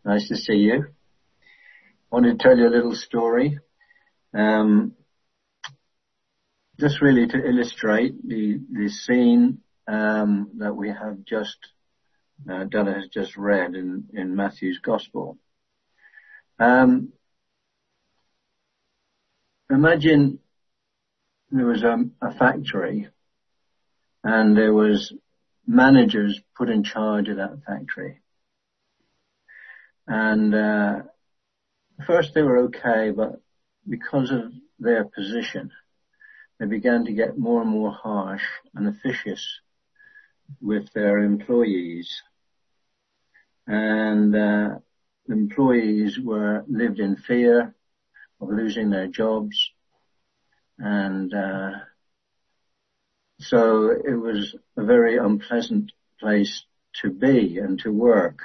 Nice to see you. I want to tell you a little story, just really to illustrate the scene that we have just, Della has just read in Matthew's Gospel. Imagine there was a factory, and there was managers put in charge of that factory. And first they were okay, but because of their position, they began to get more and more harsh and officious with their employees. And the employees lived in fear of losing their jobs. And so it was a very unpleasant place to be and to work.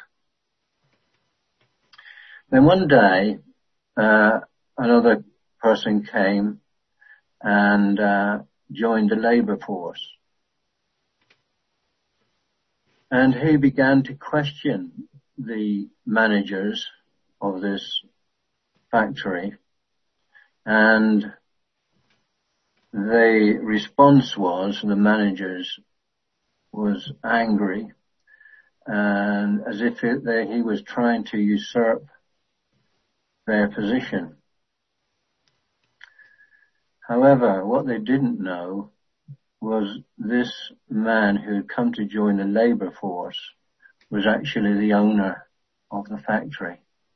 Then one day, another person came and joined the labor force. And he began to question the managers of this factory. And the response was, the managers was angry, and as if he was trying to usurp their position. However, what they didn't know was this man who had come to join the labor force was actually the owner of the factory.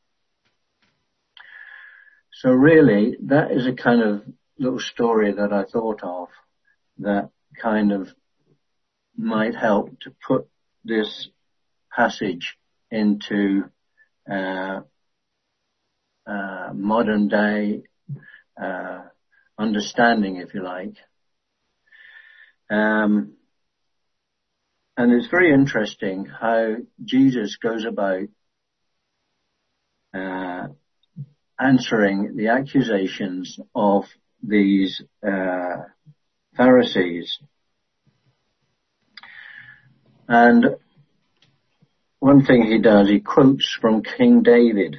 So really, that is a kind of little story that I thought of that kind of might help to put this passage into modern day understanding, if you like. And it's very interesting how Jesus goes about answering the accusations of these Pharisees. And one thing he does, he quotes from King David.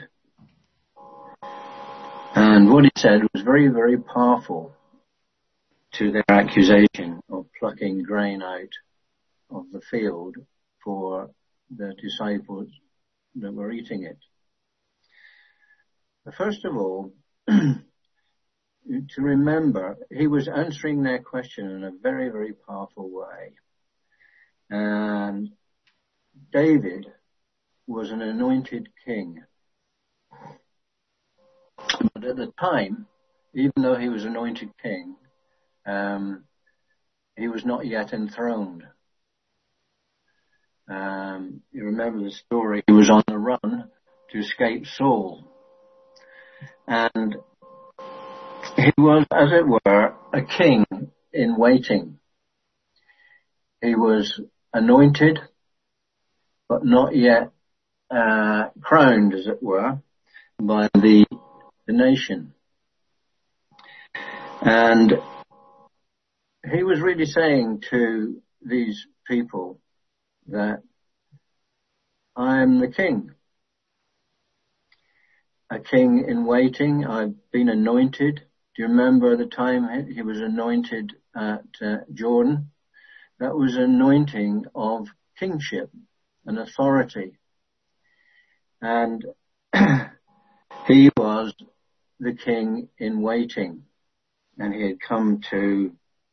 And what he said was very, very powerful to their accusation of plucking grain out of the field for the disciples that were eating it. But first of all, to remember, he was answering their question in a very, very powerful way. And David was an anointed king. But at the time, even though he was anointed king, he was not yet enthroned. You remember the story, he was on the run to escape Saul. And he was, as it were, a king in waiting. He was anointed, but not yet crowned, as it were, by the nation. And he was really saying to these people that I am the king. A king in waiting. I've been anointed. Do you remember the time he was anointed at Jordan? That was anointing of kingship and authority. And he was the king in waiting. And he had come to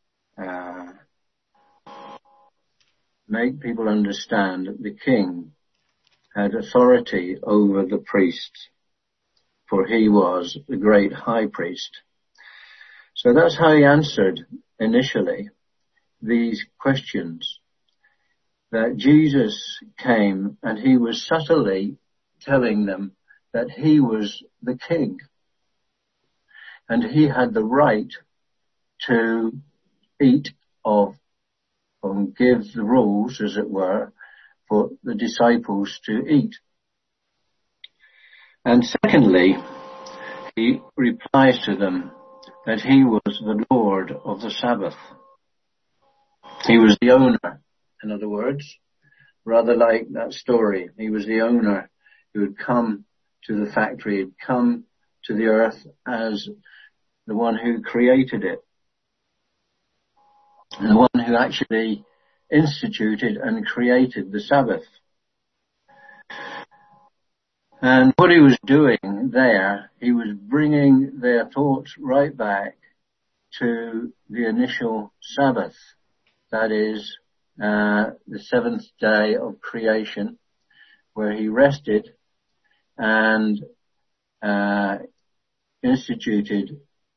make people understand that the king had authority over the priests, for he was the great high priest. So that's how he answered initially these questions, that Jesus came and he was subtly telling them that he was the king and he had the right to eat of and give the rules, as it were, for the disciples to eat. And secondly, he replies to them that he was the Lord of the Sabbath. He was the owner, in other words, rather like that story. He was the owner who had come to the factory, had come to the earth as the one who created it, and the one who actually instituted and created the Sabbath. And what he was doing there, he was bringing their thoughts right back to the initial Sabbath. That is, the seventh day of creation, where he rested and instituted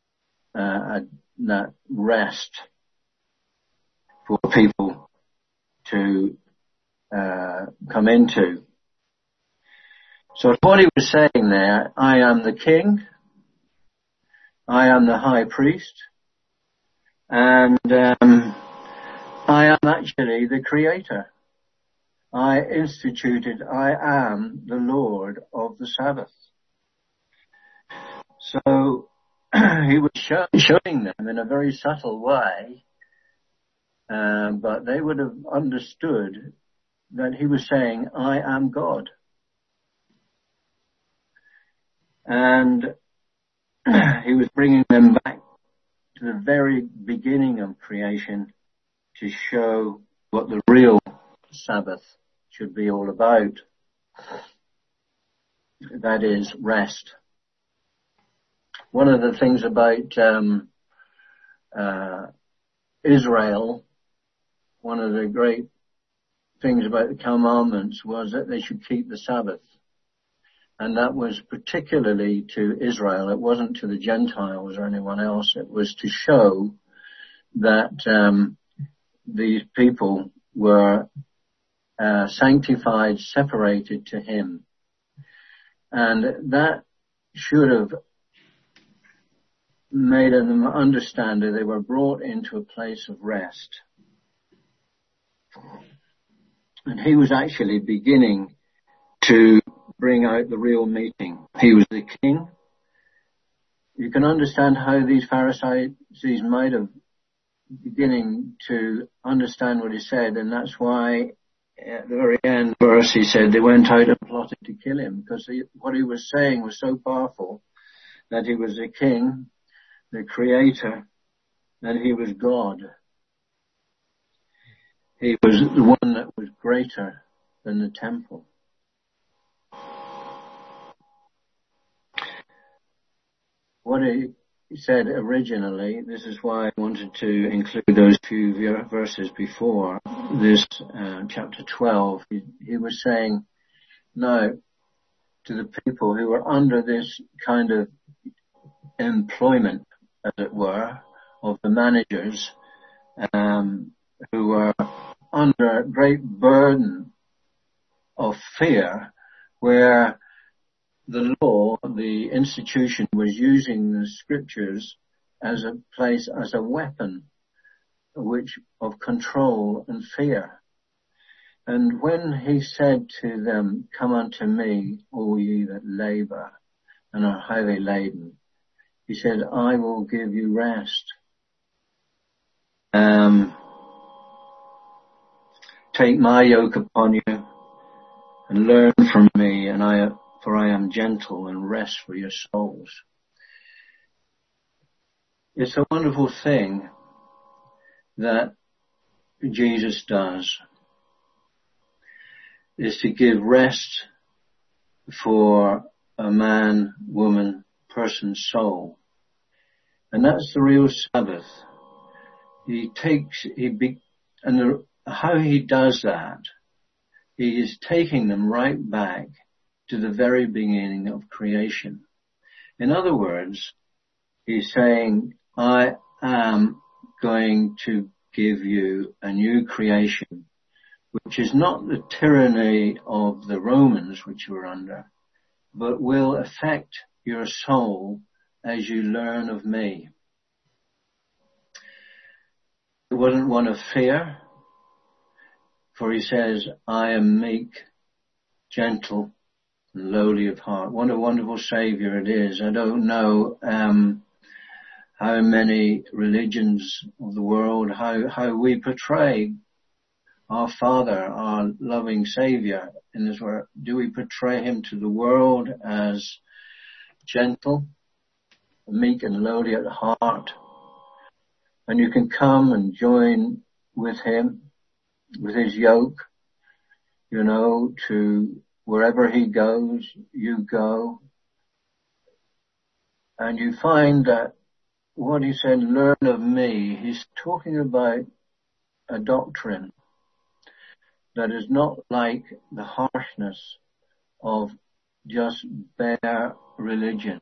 that rest for people to come into. So what he was saying there, I am the king, I am the high priest, and I am actually the creator. I instituted, I am the Lord of the Sabbath. So he was showing them in a very subtle way, but they would have understood that he was saying, I am God. And he was bringing them back to the very beginning of creation to show what the real Sabbath should be all about. That is rest. One of the things about Israel, one of the great things about the commandments was that they should keep the Sabbath. And that was particularly to Israel. It wasn't to the Gentiles or anyone else. It was to show that these people were sanctified, separated to him. And that should have made them understand that they were brought into a place of rest. And he was actually beginning to bring out the real meaning. He was the king. You can understand how these Pharisees might have beginning to understand what he said, and that's why at the very end verse he said they went out and plotted to kill him, because what he was saying was so powerful that he was the king, the creator, and he was God. He was the one that was greater than the temple. What he said originally, this is why I wanted to include those few verses before this chapter 12. He was saying, no, to the people who were under this kind of employment, as it were, of the managers, who were under a great burden of fear, where the law, the institution, was using the scriptures as a place, as a weapon, of control and fear. And when he said to them, come unto me, all ye that labor and are heavy laden, he said, I will give you rest. Take my yoke upon you and learn from me, for I am gentle, and rest for your souls. It's a wonderful thing that Jesus does, is to give rest for a man, woman, person's soul. And that's the real Sabbath. How he does that, he is taking them right back to the very beginning of creation. In other words, he's saying, I am going to give you a new creation, which is not the tyranny of the Romans which you are under, but will affect your soul as you learn of me. It wasn't one of fear, for he says, I am meek, gentle, and lowly of heart. What a wonderful Saviour it is. I don't know how many religions of the world, how we portray our Father, our loving Saviour. in this world? Do we portray him to the world as gentle, meek and lowly at heart? And you can come and join with him, with his yoke, to wherever he goes, you go. And you find that what he said, learn of me, he's talking about a doctrine that is not like the harshness of just bare religion.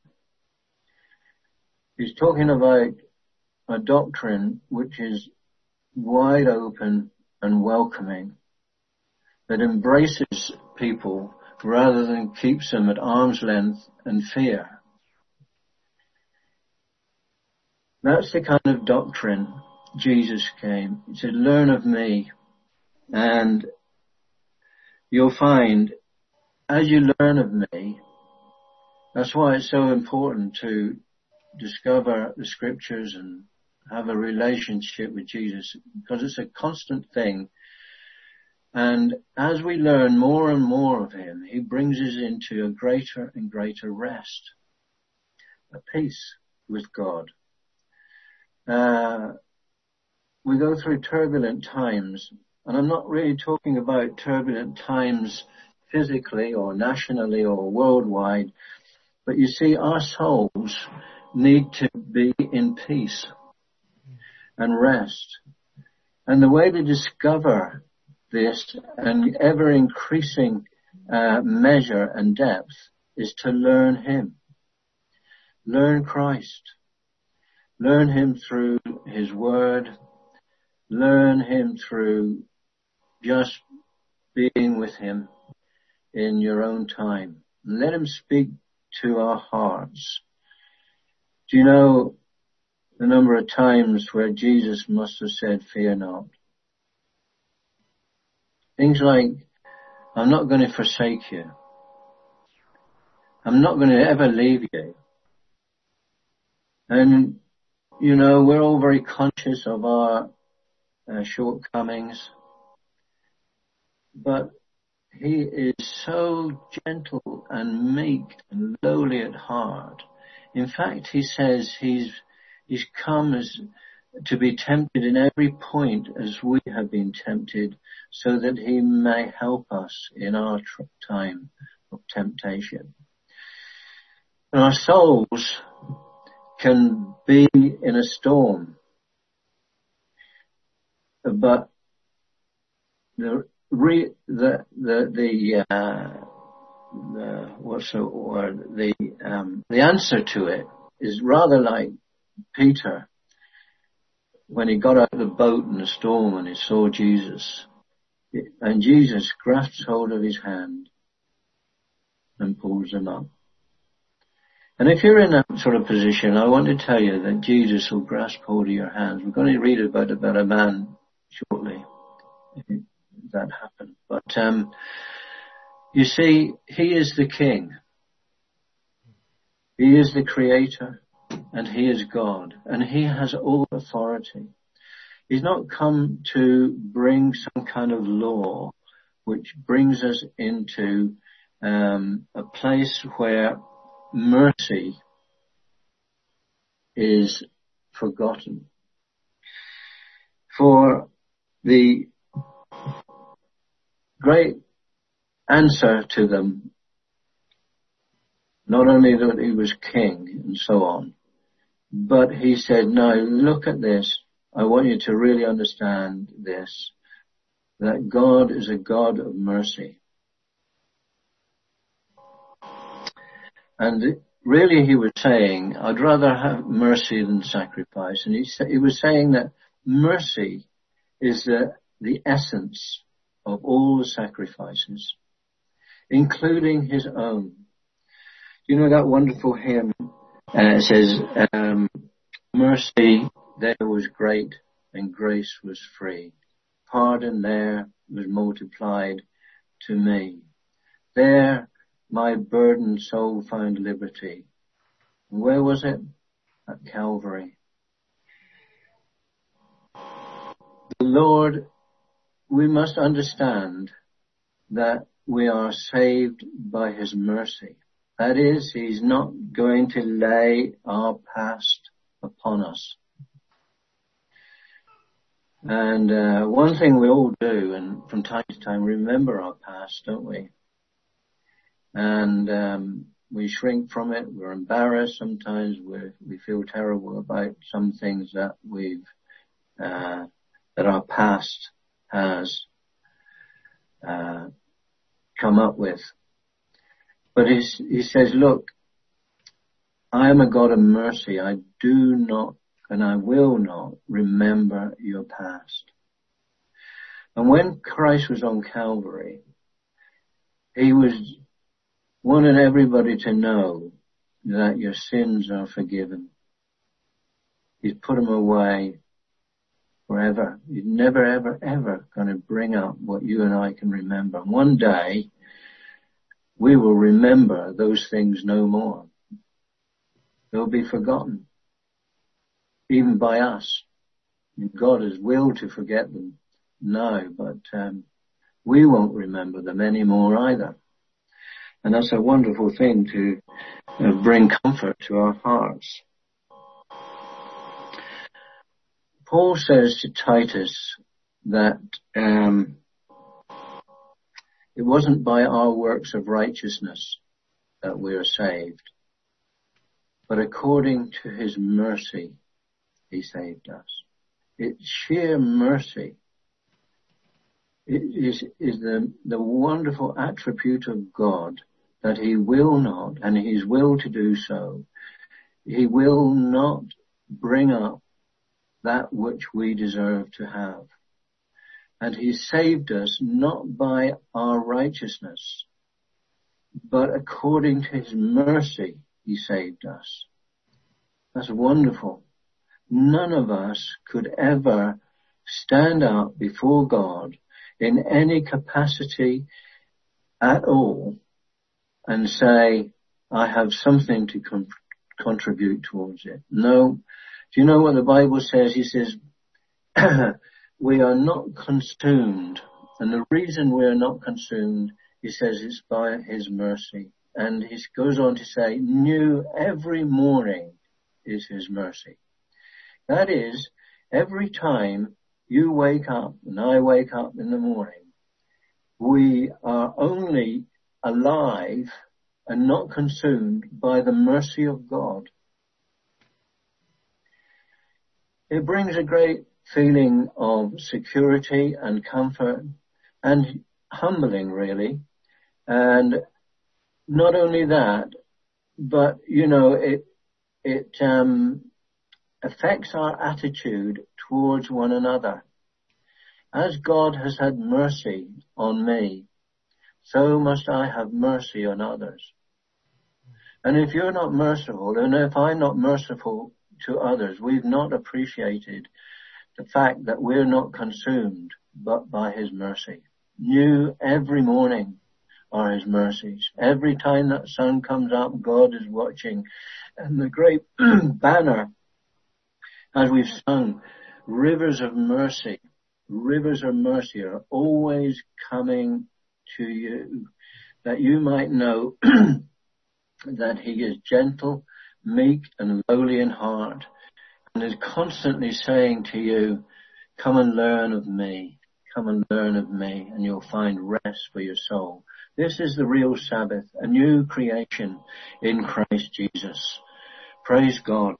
He's talking about a doctrine which is wide open and welcoming, that embraces people rather than keeps them at arm's length and fear. That's the kind of doctrine Jesus came. He said, learn of me. And you'll find, as you learn of me, that's why it's so important to discover the scriptures and have a relationship with Jesus, because it's a constant thing. And as we learn more and more of him, he brings us into a greater and greater rest, a peace with God. We go through turbulent times, and I'm not really talking about turbulent times physically or nationally or worldwide, but you see, our souls need to be in peace and rest. And the way to discover this and ever increasing measure and depth is to learn him. Learn Christ. Learn him through his word. Learn him through just being with him in your own time. Let him speak to our hearts. Do you know the number of times where Jesus must have said, fear not? Things like, I'm not going to forsake you. I'm not going to ever leave you. And, we're all very conscious of our shortcomings. But he is so gentle and meek and lowly at heart. In fact, he says he's come as to be tempted in every point as we have been tempted, so that he may help us in our time of temptation. And our souls can be in a storm, but the answer to it is rather like Peter when he got out of the boat in the storm and he saw Jesus, and Jesus grasps hold of his hand and pulls him up. And if you're in that sort of position, I want to tell you that Jesus will grasp hold of your hands. We're going to read about a man shortly. That happened. But you see, he is the King. He is the Creator, and he is God, and he has all authority. He's not come to bring some kind of law which brings us into a place where mercy is forgotten. For the great answer to them, not only that he was king and so on, but he said, no, look at this. I want you to really understand this, that God is a God of mercy. And really he was saying, I'd rather have mercy than sacrifice. And he was saying that mercy is the essence of all the sacrifices, including his own. You know that wonderful hymn says, mercy there was great and grace was free. Pardon there was multiplied to me. There my burdened soul found liberty. And where was it? At Calvary. The Lord, we must understand that we are saved by his mercy. That is, he's not going to lay our past upon us. And one thing we all do, and from time to time, remember our past, don't we? And we shrink from it. We're embarrassed sometimes. We feel terrible about some things that that our past has come up with. But he says, look, I am a God of mercy. I do not and I will not remember your past. And when Christ was on Calvary, he was wanting everybody to know that your sins are forgiven. He's put them away forever. He's never, ever, ever going to bring up what you and I can remember. And one day, we will remember those things no more. They'll be forgotten, even by us. God has willed to forget them now, but we won't remember them anymore either. And that's a wonderful thing to bring comfort to our hearts. Paul says to Titus that it wasn't by our works of righteousness that we are saved, but according to his mercy, he saved us. It's sheer mercy. It is the wonderful attribute of God that he will not, and his will to do so, he will not bring up that which we deserve to have. And he saved us not by our righteousness, but according to his mercy, he saved us. That's wonderful. None of us could ever stand up before God in any capacity at all and say, I have something to contribute towards it. No. Do you know what the Bible says? He says, we are not consumed. And the reason we are not consumed, he says, it's by his mercy. And he goes on to say, new every morning is his mercy. That is, every time you wake up and I wake up in the morning, we are only alive and not consumed by the mercy of God. It brings a great feeling of security and comfort and humbling, really. And not only that, but, you know, it affects our attitude towards one another. As God has had mercy on me, so must I have mercy on others. And if you're not merciful, and if I'm not merciful to others, we've not appreciated the fact that we're not consumed but by his mercy. New every morning are his mercies. Every time that sun comes up, God is watching. And the great banner, as we've sung, rivers of mercy are always coming to you, that you might know that he is gentle, meek and lowly in heart, and is constantly saying to you, come and learn of me, and you'll find rest for your soul. This is the real Sabbath, a new creation in Christ Jesus. Praise God.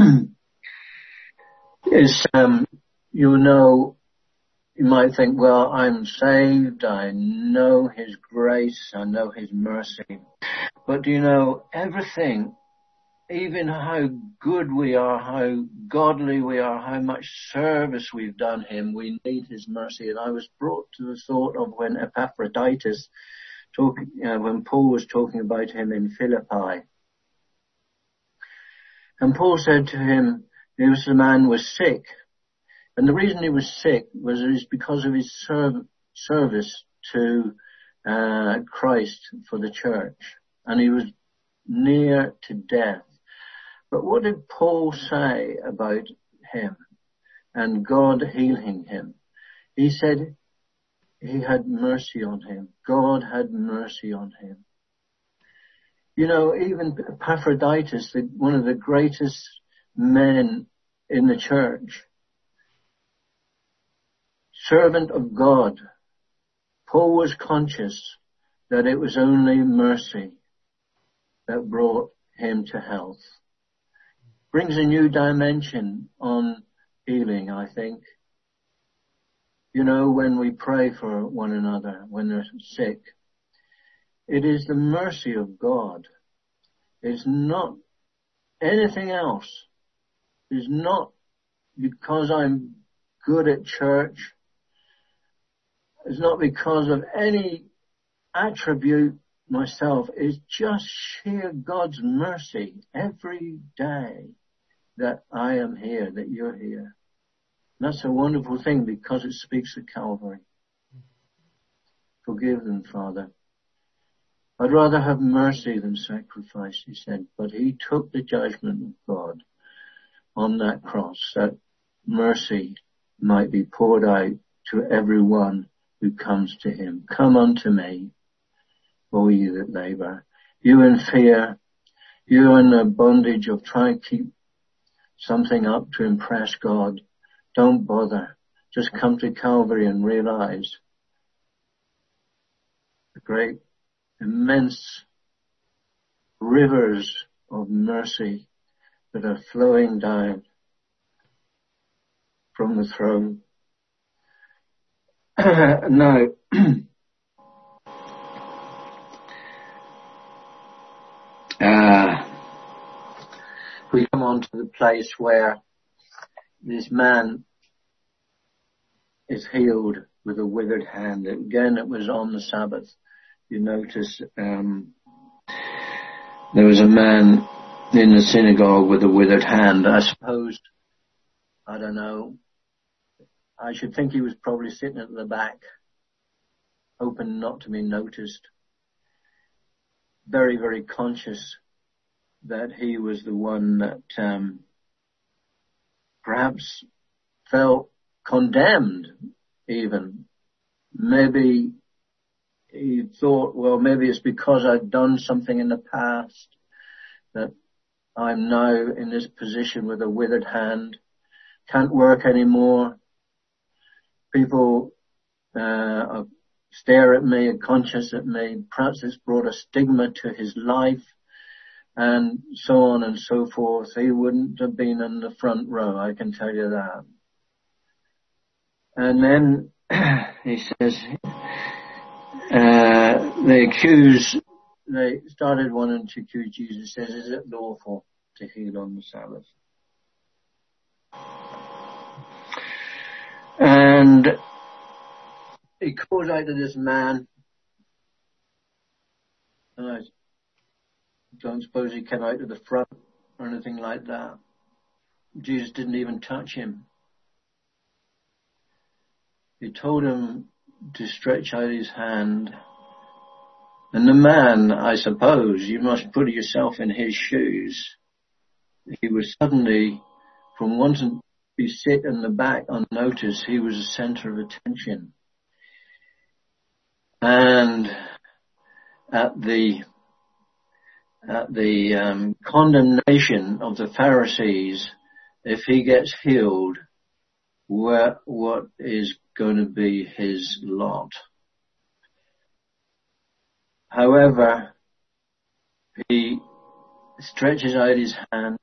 You might think, well, I'm saved, I know his grace, I know his mercy. But do you know, everything, even how good we are, how godly we are, how much service we've done him, we need his mercy. And I was brought to the thought of when Epaphroditus, when Paul was talking about him in Philippi. And Paul said to him, the man was sick. And the reason he was sick was because of his service to Christ for the church. And he was near to death. But what did Paul say about him and God healing him? He said, he had mercy on him. God had mercy on him. You know, even Epaphroditus, one of the greatest men in the church, servant of God, Paul was conscious that it was only mercy that brought him to health. Brings a new dimension on healing, I think. You know, when we pray for one another, when they're sick, it is the mercy of God. It's not anything else. It's not because I'm good at church. It's not because of any attribute myself. It's just sheer God's mercy every day that I am here, that you're here. And that's a wonderful thing because it speaks of Calvary. Forgive them, Father. I'd rather have mercy than sacrifice, he said, but he took the judgment of God on that cross, that mercy might be poured out to everyone who comes to him. Come unto me, all you that labour. You in fear, you in the bondage of trying to keep something up to impress God. Don't bother. Just come to Calvary and realize the great, immense rivers of mercy that are flowing down from the throne. Now, we come on to the place where this man is healed with a withered hand. Again, it was on the Sabbath. You notice there was a man in the synagogue with a withered hand. I suppose, I don't know, I should think he was probably sitting at the back, hoping not to be noticed. Very, very conscious that he was the one that perhaps felt condemned even. Maybe he thought, well, maybe it's because I've done something in the past that I'm now in this position with a withered hand, can't work anymore. People stare at me, are conscious at me. Perhaps it's brought a stigma to his life, and so on and so forth. He wouldn't have been in the front row, I can tell you that. And then he says, they started wanting to accuse Jesus. Says, is it lawful to heal on the Sabbath? And he calls out to this man, and I don't suppose he came out to the front or anything like that. Jesus didn't even touch him. He told him to stretch out his hand. And the man, I suppose, you must put yourself in his shoes. He was suddenly, from wanting to be sit in the back unnoticed, he was the center of attention. And at the condemnation of the Pharisees, if he gets healed, what is going to be his lot? However, he stretches out his hand,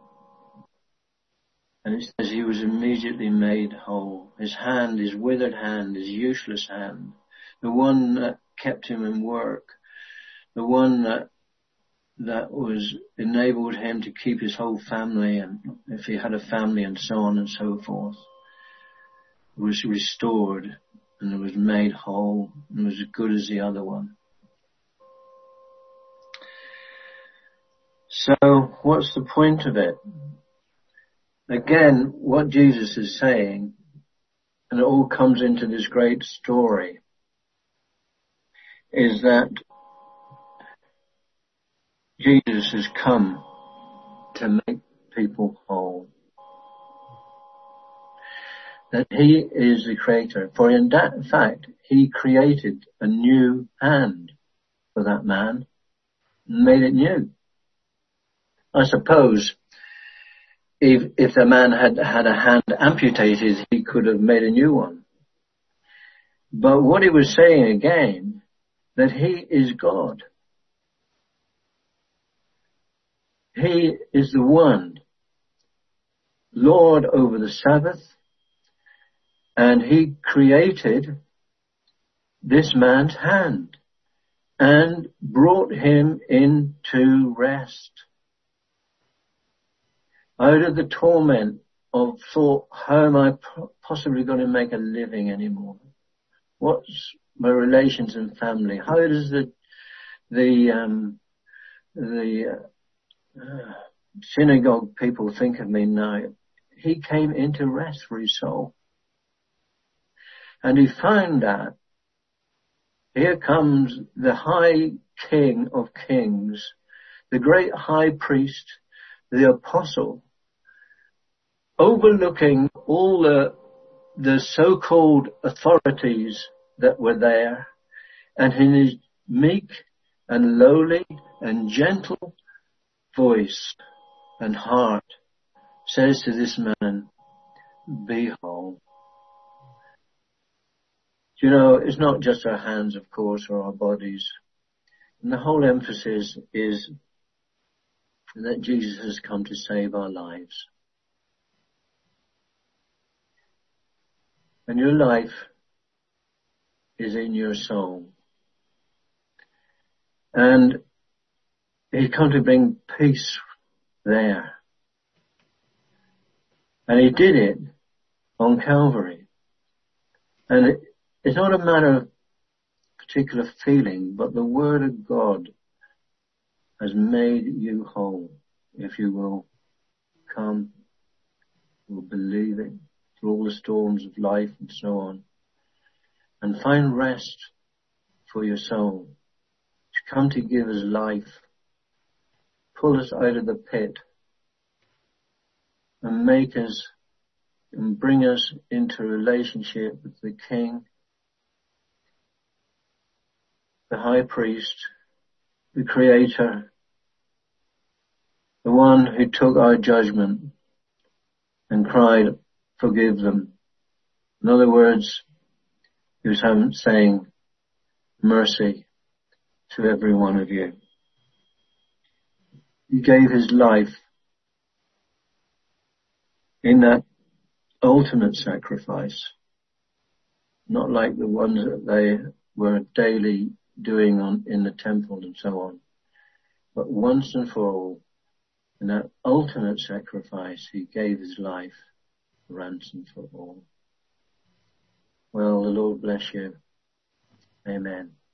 and it says he was immediately made whole. His hand, his withered hand, his useless hand, the one that kept him in work, the one that was enabled him to keep his whole family, and if he had a family and so on and so forth, was restored and it was made whole and was as good as the other one. So what's the point of it? Again, what Jesus is saying, and it all comes into this great story, is that Jesus has come to make people whole. That he is the creator. For in that fact, he created a new hand for that man and made it new. I suppose if the man had had a hand amputated, he could have made a new one. But what he was saying again, that he is God. He is the one Lord over the Sabbath, and he created this man's hand and brought him into rest. Out of the torment of thought, how am I possibly going to make a living anymore? What's my relations and family? How does the synagogue people think of me now? He came into rest for his soul. And he found that here comes the high King of kings, the great high priest, the apostle, overlooking all the so-called authorities that were there, and in his meek and lowly and gentle voice and heart says to this man, be whole. You know, it's not just our hands, of course, or our bodies. And the whole emphasis is that Jesus has come to save our lives. And your life is in your soul. And He's come to bring peace there. And He did it on Calvary. And it's not a matter of particular feeling, but the Word of God has made you whole. If you will come, will believe it through all the storms of life and so on, and find rest for your soul, to come to give us life, pull us out of the pit, and make us and bring us into a relationship with the King, the High Priest, the Creator, the one who took our judgment and cried, forgive them. In other words, He was saying mercy to every one of you. He gave His life in that ultimate sacrifice, not like the ones that they were daily doing in the temple and so on, but once and for all, in that ultimate sacrifice, He gave His life ransom for all. Well, the Lord bless you. Amen.